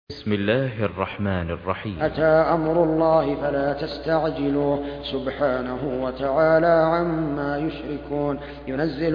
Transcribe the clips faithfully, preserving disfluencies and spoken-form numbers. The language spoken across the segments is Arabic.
بسم الله الرحمن الرحيم. أتى أمر الله فلا تستعجلوه سبحانه وتعالى عما يشركون. ينزل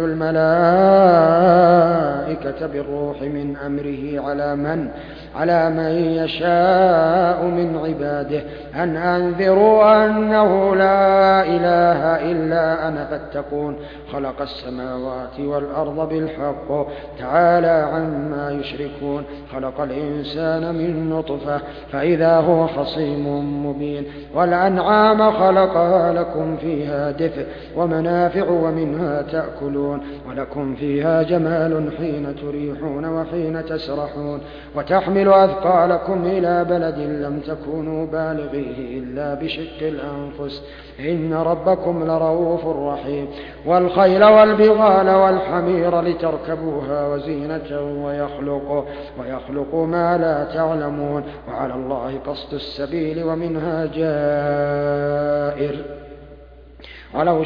الملائكة بالروح من أمره على من على من يشاء من عباده أن أنذروا أنه لا إله إلا أنا فاتقون. خلق السماوات والأرض بالحق تعالى عما يشركون. خلق الإنسان من نطفة فإذا هو خصيم مبين. والأنعام خلقها لكم فيها دفء ومنافع ومنها تأكلون ولكم فيها جمال حين تريحون وحين تسرحون. وتحمل أثقالكم إلى بلد لم تكونوا بالغيه إلا بشق الأنفس إن ربكم لرؤوف رحيم. والخيل والبغال والحمير لتركبوها وزينة ويخلق, ويخلق ما لا تعلمون وعلى الله قصد السبيل ومنها جائر ولو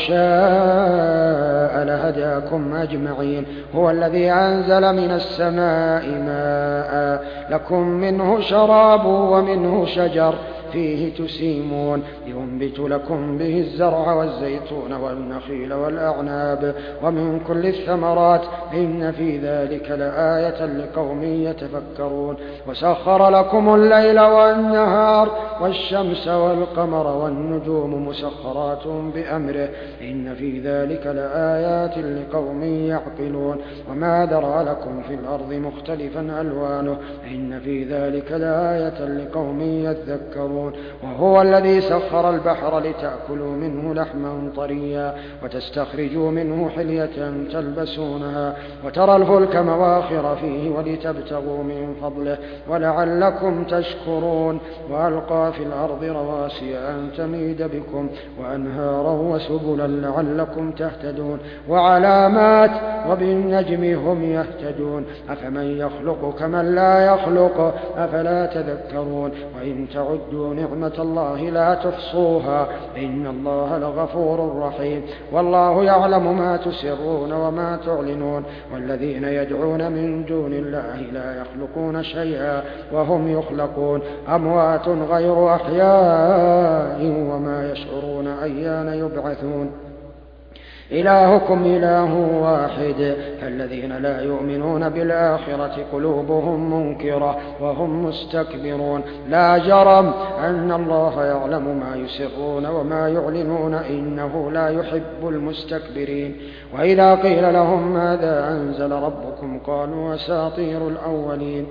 شاء لهداكم أجمعين. هو الذي أنزل من السماء ماء لكم منه شراب ومنه شجر فيه تسيمون ينبت لكم به الزرع والزيتون والنخيل والأعناب ومن كل الثمرات إن في ذلك لآية لقوم يتفكرون. وسخر لكم الليل والنهار والشمس والقمر والنجوم مسخرات بأمره إن في ذلك لآيات لقوم يعقلون. وما ذرأ لكم في الأرض مختلفا ألوانه إن في ذلك لآية لقوم يذكرون. وهو الذي سخر البحر لتأكلوا منه لحما طريا وتستخرجوا منه حلية تلبسونها وترى الفلك مواخر فيه ولتبتغوا من فضله ولعلكم تشكرون. وألقى في الأرض رواسي أن تميد بكم وأنهارا وسبلا لعلكم تهتدون وعلامات وبالنجم هم يهتدون. أفمن يخلق كمن لا يخلق أفلا تذكرون. وإن تعدوا نعمة الله لا تحصوها إن الله لغفور رحيم. والله يعلم ما تسرون وما تعلنون. والذين يدعون من دون الله لا يخلقون شيئا وهم يخلقون أموات غير أحياء وما يشعرون أيان يبعثون. إلهكم إله واحد فالذين لا يؤمنون بالآخرة قلوبهم منكرة وهم مستكبرون. لا جرم أن الله يعلم ما يسرون وما يعلنون إنه لا يحب المستكبرين. وإذا قيل لهم ماذا أنزل ربكم قالوا أساطير الأولين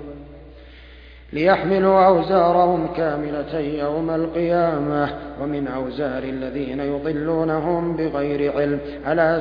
ليحملوا أوزارهم كاملة يوم القيامة ومن أوزار الذين يضلونهم بغير علم ألا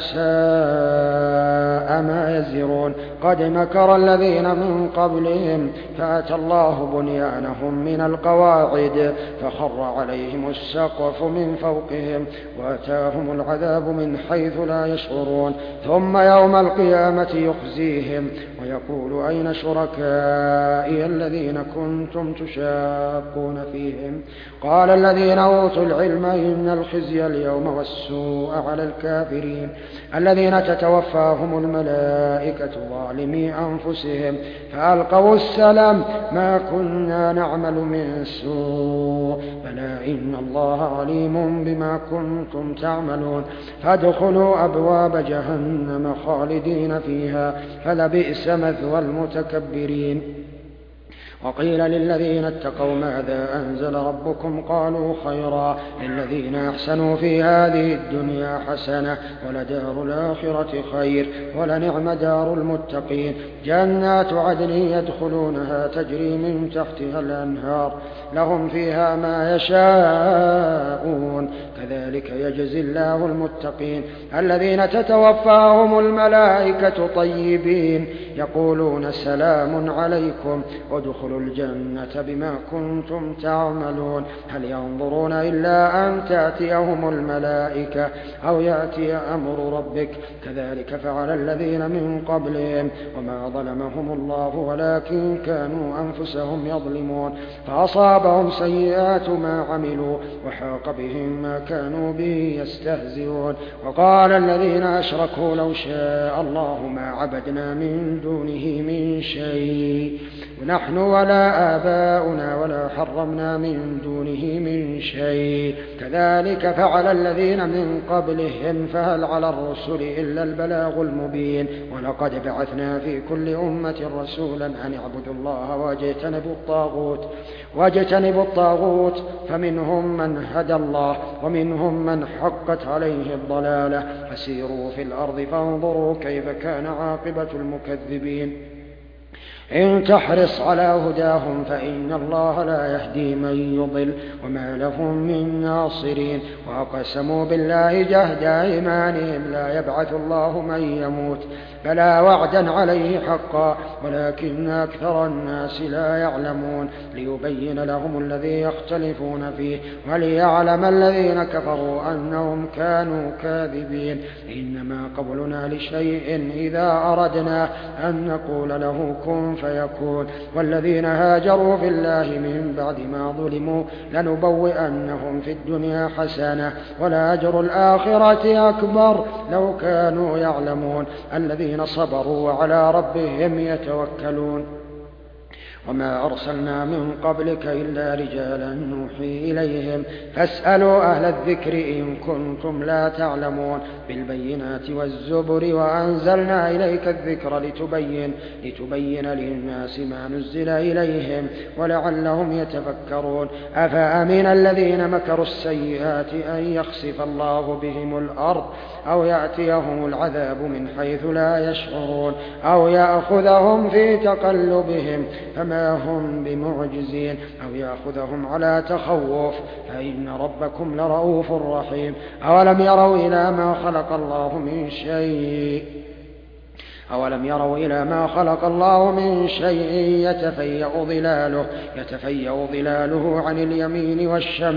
ساء ما يزرون. قد مكر الذين من قبلهم فأتى الله بنيانهم من القواعد فخر عليهم السقف من فوقهم وأتاهم العذاب من حيث لا يشعرون. ثم يوم القيامة يخزيهم ويقول أين شركائي الذين كنتم تشاقون فيهم قال الذين أوتوا العلم إن الخزي اليوم والسوء على الكافرين الذين تتوفاهم الملائكة ظالمي أنفسهم فألقوا السلام ما كنا نعمل من سوء بلى إن الله عليم بما كنتم تعملون. فادخلوا أبواب جهنم خالدين فيها فلبئس مثوى المتكبرين. وقيل للذين اتقوا ماذا أنزل ربكم قالوا خيرا للذين أحسنوا في هذه الدنيا حسنة ولدار الآخرة خير ولنعم دار المتقين. جنات عدن يدخلونها تجري من تحتها الأنهار لهم فيها ما يشاءون كذلك يجزي الله المتقين. الذين تتوفاهم الملائكة طيبين يقولون سلام عليكم ادخلوا الجنة بما كنتم تعملون. هل ينظرون إلا أن تأتيهم الملائكة أو يأتي أمر ربك كذلك فعل الذين من قبلهم وما ظلمهم الله ولكن كانوا أنفسهم يظلمون. فأصابهم سيئات ما عملوا وحاق بهم ما كانوا به يستهزئون. وقال الذين أشركوا لو شاء الله ما عبدنا من دونه من شيء نحن ولا آباؤنا ولا حرمنا من دونه من شيء كذلك فعل الذين من قبلهم فهل على الرسل إلا البلاغ المبين ولقد بعثنا في كل أمة رسولا أن اعبدوا الله واجتنبوا الطاغوت واجتنبوا الطاغوت فمنهم من هدى الله ومنهم من حقت عليه الضلالة فسيروا في الأرض فانظروا كيف كان عاقبة المكذبين إن تحرص على هداهم فإن الله لا يهدي من يضل وما لهم من ناصرين وأقسموا بالله جهد أيمانهم لا يبعث الله من يموت بلى وعدا عليه حقا ولكن أكثر الناس لا يعلمون ليبين لهم الذي يختلفون فيه وليعلم الذين كفروا أنهم كانوا كاذبين إنما قولنا لشيء إذا أردنا أن نقول له كن فيكون والذين هاجروا في الله من بعد ما ظلموا لنبوئنهم في الدنيا حسنة ولأجر الآخرة أكبر لو كانوا يعلمون الذين صبروا وعلى ربهم يتوكلون وما أرسلنا من قبلك إلا رجالا نوحي إليهم فاسألوا أهل الذكر إن كنتم لا تعلمون بالبينات والزبر وأنزلنا إليك الذكر لتبين, لتبين للناس ما نزل إليهم ولعلهم يتفكرون أفأمن الذين مكروا السيئات أن يخسف الله بهم الأرض أو يأتيهم العذاب من حيث لا يشعرون أو يأخذهم في تقلبهم فما هم بمعجزين أو يأخذهم على تخوف فإن ربكم لرؤوف رحيم أولم يروا إلى ما خلق الله من شيء أولم يروا إلى ما خلق الله من شيء يتفيأ ظلاله, يتفيأ ظلاله عن اليمين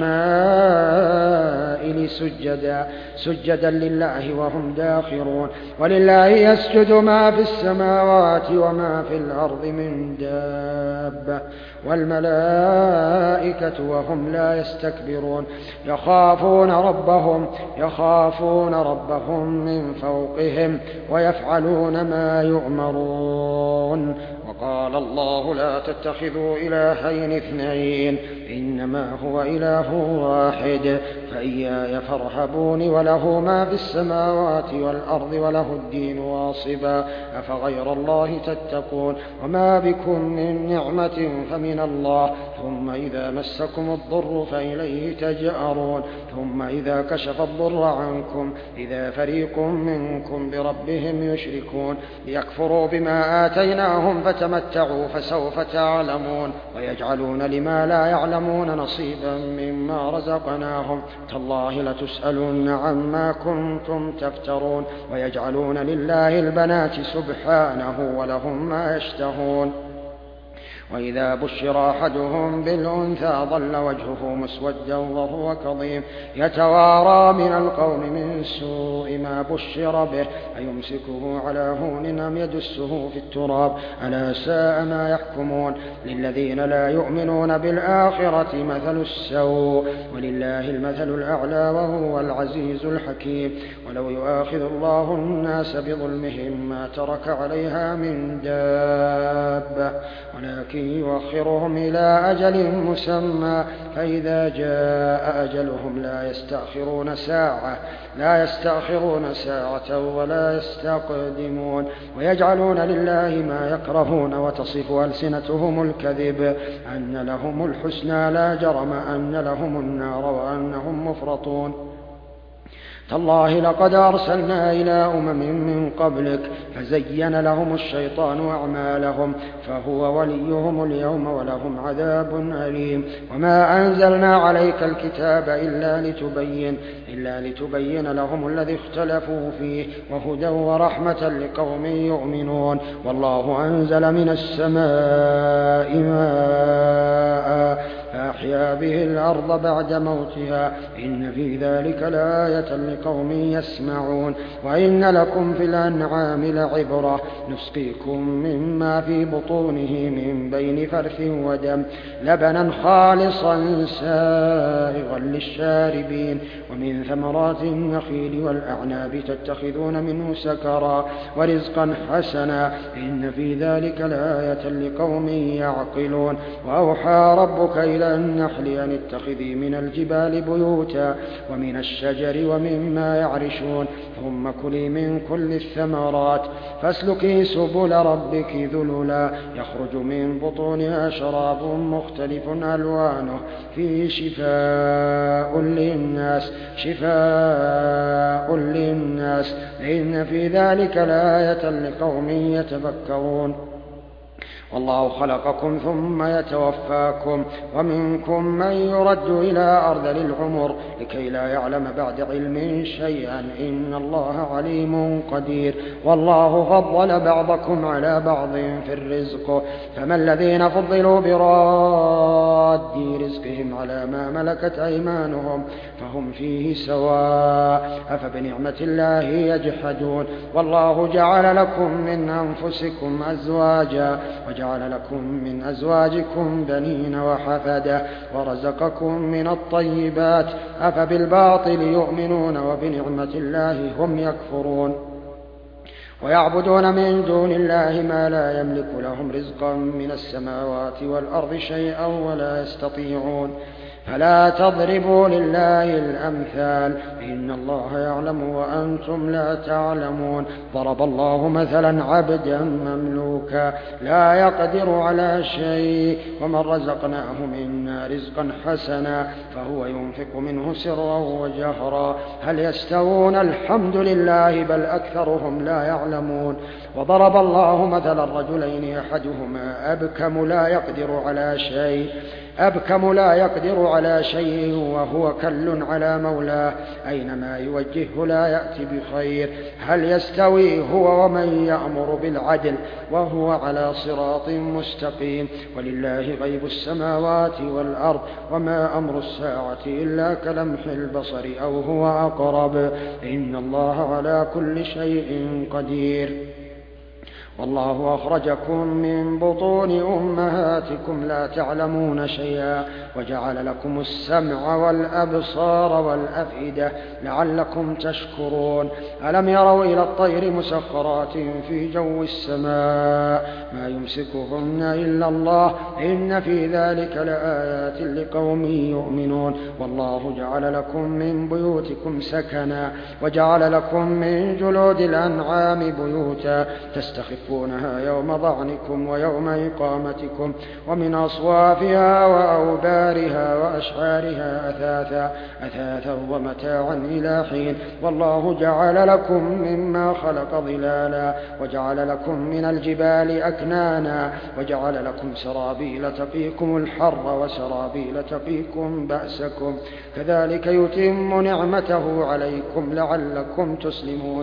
والشمائل سجدا, سجدا لله وهم داخرون ولله يسجد ما في السماوات وما في الأرض من دابة والملائكة وهم لا يستكبرون يخافون ربهم, يخافون ربهم من فوقهم ويفعلون ما يؤمرون وقال الله لا تتخذوا إلهين اثنين إنما هو إله واحد فإياي فارهبون وله ما في السماوات والأرض وله الدين واصبا أفغير الله تتقون وما بكم من نعمة فمن الله ثم إذا مسكم الضر فإليه تجأرون ثم إذا كشف الضر عنكم إذا فريق منكم بربهم يشركون ليكفروا بما آتيناهم فتمتعوا فسوف تعلمون ويجعلون لما لا يعلمون نصيبا مما رزقناهم تالله لتسألن عما كنتم تفترون ويجعلون لله البنات سبحانه ولهم ما يشتهون وإذا بشر أحدهم بالأنثى ظل وجهه مسودا وهو كظيم يتوارى من القوم من سوء ما بشر به أيمسكه على هون أم يدسه في التراب ألا ساء ما يحكمون للذين لا يؤمنون بالآخرة مثل السوء ولله المثل الأعلى وهو العزيز الحكيم ولو يؤاخذ الله الناس بظلمهم ما ترك عليها من دابة ولكن يؤخرهم إلى أجل مسمى فإذا جاء أجلهم لا يستأخرون ساعة لا يستأخرون ساعة ولا يستقدمون ويجعلون لله ما يكرهون وتصف ألسنتهم الكذب أن لهم الحسنى لا جرم أن لهم النار وأنهم مفرطون تالله لقد أرسلنا إلى أمم من قبلك فزين لهم الشيطان أعمالهم فهو وليهم اليوم ولهم عذاب أليم وما أنزلنا عليك الكتاب إلا لتبين, إلا لتبين لهم الذي اختلفوا فيه وهدى ورحمة لقوم يؤمنون والله أنزل من السماء ماء فأحيا به الأرض بعد موتها إن في ذلك لآية لقوم يسمعون وإن لكم في الأنعام لعبرة نسقيكم مما في بطونه من بين فرث ودم لبنا خالصا سائغا للشاربين ومن ثمرات النخيل والأعناب تتخذون منه سكرا ورزقا حسنا إن في ذلك لآية لقوم يعقلون وأوحى ربك إلى النحل أن اتخذي من الجبال بيوتا ومن الشجر ومما يعرشون ثم كلي من كل الثمرات فاسلكي سبل ربك ذللا يخرج من بطونها شراب مختلف ألوانه فيه شفاء للناس شفاء للناس إن في ذلك لآية لقوم يتفكرون والله خلقكم ثم يتوفاكم ومنكم من يرد إلى أرذل العمر لكي لا يعلم بعد علم شيئا إن الله عليم قدير والله فضل بعضكم على بعض في الرزق فما الذين فضلوا براد رزقهم على ما ملكت أيمانهم فهم فيه سواء أفبنعمة الله يجحدون والله جعل لكم من أنفسكم أزواجا وجعل لكم من أزواجكم بنين وحفدة ورزقكم من الطيبات أفبالباطل يؤمنون وبنعمة الله هم يكفرون ويعبدون من دون الله ما لا يملك لهم رزقا من السماوات والأرض شيئا ولا يستطيعون فلا تضربوا لله الأمثال إن الله يعلم وأنتم لا تعلمون ضرب الله مثلا عبدا مملوكا لا يقدر على شيء ومن رزقناه منا رزقا حسنا فهو ينفق منه سرا وجهرا هل يستوون الحمد لله بل أكثرهم لا يعلمون وضرب الله مثلا رجلين أحدهما أبكم لا يقدر على شيء أبكم لا يقدر على شيء وهو كل على مولاه أينما يوجهه لا يأتي بخير هل يستوي هو ومن يأمر بالعدل وهو على صراط مستقيم ولله غيب السماوات والأرض وما أمر الساعة إلا كلمح البصر أو هو أقرب إن الله على كل شيء قدير والله أخرجكم من بطون أمهاتكم لا تعلمون شيئا وجعل لكم السمع والأبصار والأفئدة لعلكم تشكرون ألم يروا إلى الطير مسخرات في جو السماء ما يمسكهن إلا الله إن في ذلك لآيات لقوم يؤمنون والله جعل لكم من بيوتكم سكنا وجعل لكم من جلود الأنعام بيوتا تستخفون يوم ضعنكم ويوم إقامتكم ومن أصوافها وأوبارها وأشعارها أثاثا, أثاثا ومتاعا إلى حين والله جعل لكم مما خلق ظلالا وجعل لكم من الجبال أكنانا وجعل لكم سرابيل تقيكم الحر وسرابيل تقيكم بأسكم كذلك يتم نعمته عليكم لعلكم تسلمون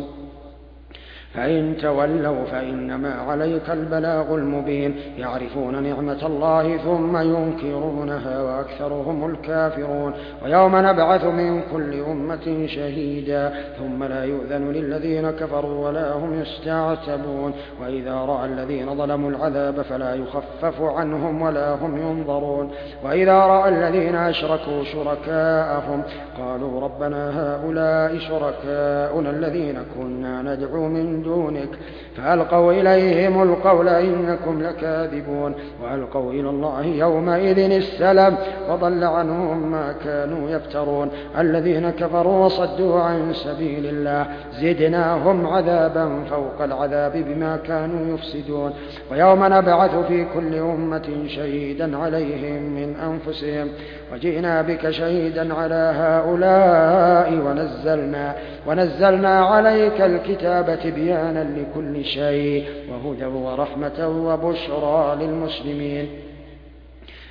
فإن تولوا فإنما عليك البلاغ المبين يعرفون نعمة الله ثم ينكرونها وأكثرهم الكافرون ويوم نبعث من كل أمة شهيدا ثم لا يؤذن للذين كفروا ولا هم يستعتبون وإذا رأى الذين ظلموا العذاب فلا يخفف عنهم ولا هم ينظرون وإذا رأى الذين أشركوا شركاءهم قالوا ربنا هؤلاء شركاؤنا الذين كنا ندعو من دونك فألقوا إليهم القول إنكم لكاذبون وألقوا إلى الله يومئذ السلام وضل عنهم ما كانوا يفترون الذين كفروا وصدوا عن سبيل الله زدناهم عذابا فوق العذاب بما كانوا يفسدون ويوم نبعث في كل أمة شهيدا عليهم من أنفسهم وجئنا بك شهيدا على هؤلاء ونزلنا, ونزلنا عليك الكتاب تبيانا لكل شيء وهدى ورحمة وبشرى للمسلمين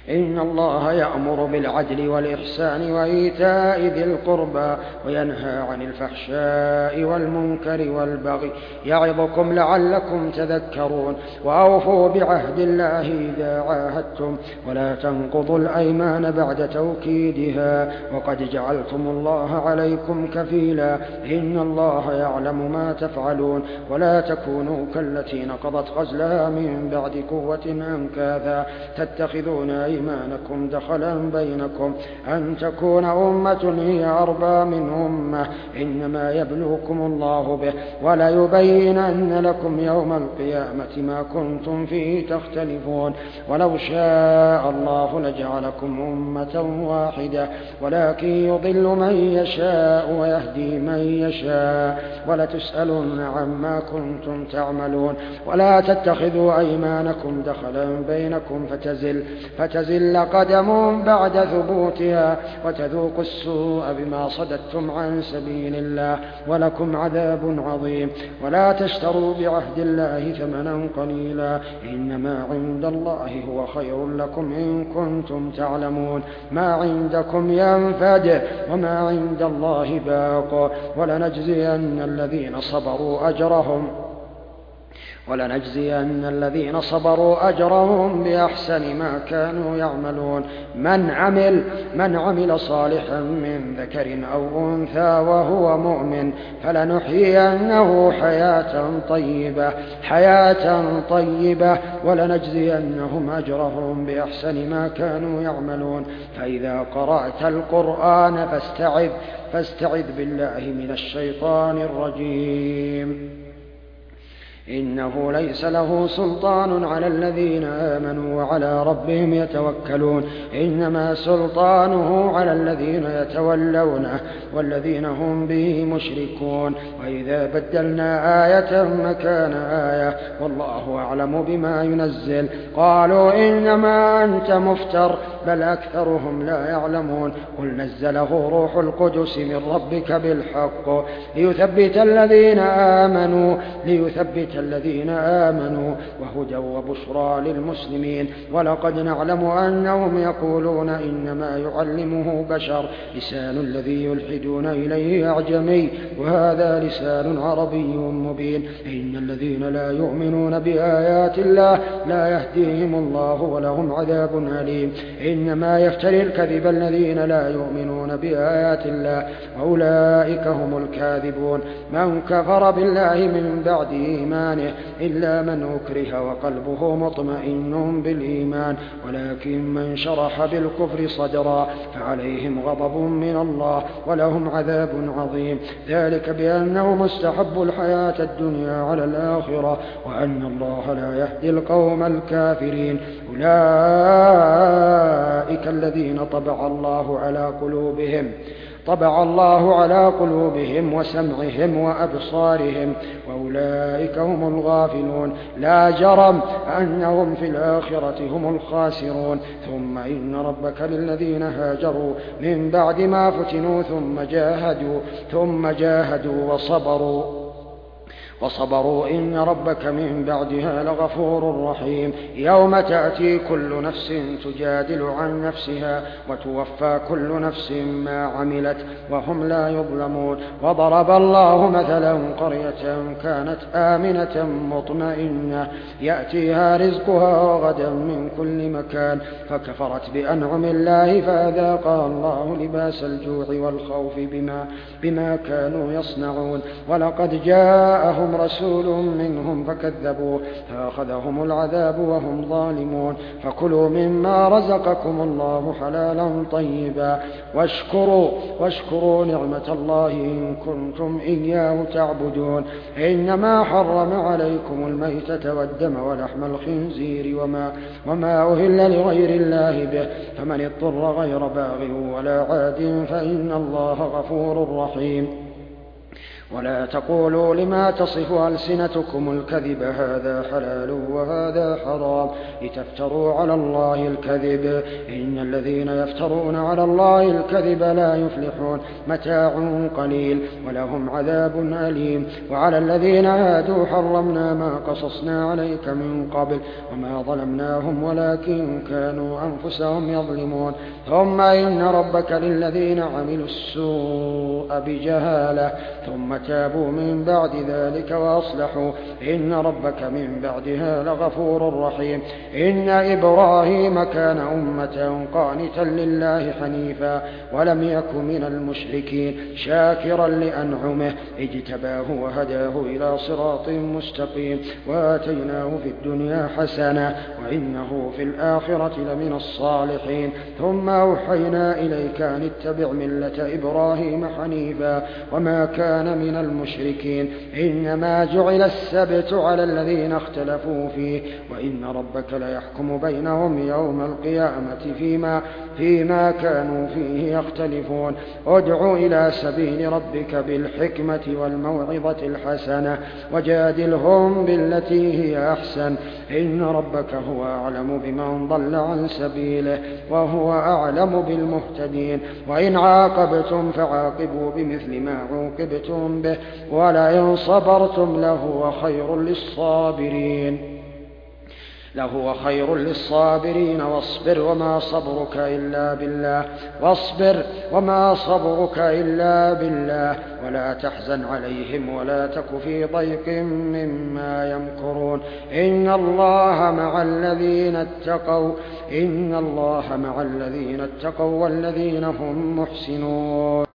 إن الله يأمر بالعدل والإحسان وإيتاء ذي القربى وينهى عن الفحشاء والمنكر والبغي يعظكم لعلكم تذكرون وأوفوا بعهد الله إذا عاهدتم ولا تنقضوا الأيمان بعد توكيدها وقد جعلتم الله عليكم كفيلا إن الله يعلم ما تفعلون ولا تكونوا كالتي نقضت غزلها من بعد قوة أنكاثا تتخذون أيمانكم دخلا بينكم أن تكون أمة هي أربى من أمة إنما يبلوكم الله به وليبينن لكم يوم القيامة ما كنتم فيه تختلفون ولو شاء الله لجعلكم أمة واحدة ولكن يضل من يشاء ويهدي من يشاء ولتسألن عما كنتم تعملون ولا تتخذوا أيمانكم دخلا بينكم فتزل فتزل قدم بعد ثبوتها وتذوقوا السوء بما صددتم عن سبيل الله ولكم عذاب عظيم ولا تشتروا بعهد الله ثمنا قليلا إنما عند الله هو خير لكم إن كنتم تعلمون ما عندكم ينفد وما عند الله باق ولنجزين الذين صبروا أجرهم ولنجزين الذين صبروا أجرهم بأحسن ما كانوا يعملون من عمل من عمل صالحا من ذكر أو أنثى وهو مؤمن فلنحيينه حياة طيبة حياة طيبة ولنجزينهم أجرهم بأحسن ما كانوا يعملون فإذا قرأت القرآن فاستعذ فاستعذ بالله من الشيطان الرجيم إنه ليس له سلطان على الذين آمنوا وعلى ربهم يتوكلون إنما سلطانه على الذين يتولونه والذين هم به مشركون وإذا بدلنا آية مكان آية والله أعلم بما ينزل قالوا إنما أنت مفتر بل أكثرهم لا يعلمون قل نزله روح القدس من ربك بالحق ليثبت الذين آمنوا ليثبت الذين آمنوا وهدى وبشرى للمسلمين ولقد نعلم أنهم يقولون إنما يعلمه بشر لسان الذي يلحدون إليه أعجمي وهذا لسان عربي مبين إن الذين لا يؤمنون بآيات الله لا يهديهم الله ولهم عذاب أليم إنما يفتري الكذب الذين لا يؤمنون بآيات الله وأولئك هم الكاذبون من كفر بالله من بعد إيمانه إلا من أكره وقلبه مطمئن بالإيمان ولكن من شرح بالكفر صدرا فعليهم غضب من الله ولهم عذاب عظيم ذلك بأنه مستحب الحياة الدنيا على الآخرة وأن الله لا يهدي القوم الكافرين أولئك الذين طبع الله على قلوبهم طبع الله على قلوبهم وسمعهم وأبصارهم وأولئك هم الغافلون لا جرم أنهم في الآخرة هم الخاسرون ثم إن ربك للذين هاجروا من بعد ما فتنوا ثم جاهدوا ثم جاهدوا وصبروا وصبروا إن ربك من بعدها لغفور رحيم يوم تأتي كل نفس تجادل عن نفسها وتوفى كل نفس ما عملت وهم لا يظلمون وضرب الله مثلا قرية كانت آمنة مطمئنة يأتيها رزقها غدا من كل مكان فكفرت بأنعم الله فأذاقها الله لباس الجوع والخوف بما, بما كانوا يصنعون ولقد جاءهم رسول منهم فكذبوا فأخذهم العذاب وهم ظالمون فكلوا مما رزقكم الله حلالا طيبا واشكروا واشكروا نعمة الله إن كنتم إياه تعبدون إنما حرم عليكم الميتة والدم ولحم الخنزير وما, وما أهل لغير الله به فمن اضطر غير باغ ولا عاد فإن الله غفور رحيم ولا تقولوا لما تصف ألسنتكم الكذب هذا حلال وهذا حرام لتفتروا على الله الكذب إن الذين يفترون على الله الكذب لا يفلحون متاع قليل ولهم عذاب أليم وعلى الذين هادوا حرمنا ما قصصنا عليك من قبل وما ظلمناهم ولكن كانوا أنفسهم يظلمون ثم إن ربك للذين عملوا السوء بجهالة ثم تابوا من بعد ذلك وأصلحوا إن ربك من بعدها لغفور رحيم إن إبراهيم كان أمة قانتا لله حنيفا ولم يك من المشركين شاكرا لأنعمه اجتباه وهداه إلى صراط مستقيم وآتيناه في الدنيا حسنة وإنه في الآخرة لمن الصالحين ثم أوحينا إليك أن اتبع ملة إبراهيم حنيفا وما كان من المشركين إنما جعل السبت على الذين اختلفوا فيه وإن ربك ليحكم بينهم يوم القيامة فيما, فيما كانوا فيه يختلفون ادع إلى سبيل ربك بالحكمة والموعظة الحسنة وجادلهم بالتي هي أحسن إن ربك هو أعلم بمن ضل عن سبيله وهو أعلم بالمهتدين وإن عاقبتم فعاقبوا بمثل ما عوقبتم به ولئن صبرتم لهو خير للصابرين لهو خير للصابرين واصبر وما صبرك إلا بالله واصبر وما صبرك إلا بالله ولا تحزن عليهم ولا تك في ضيق مما يمكرون إن الله مع الذين اتقوا إن الله مع الذين اتقوا والذين هم محسنون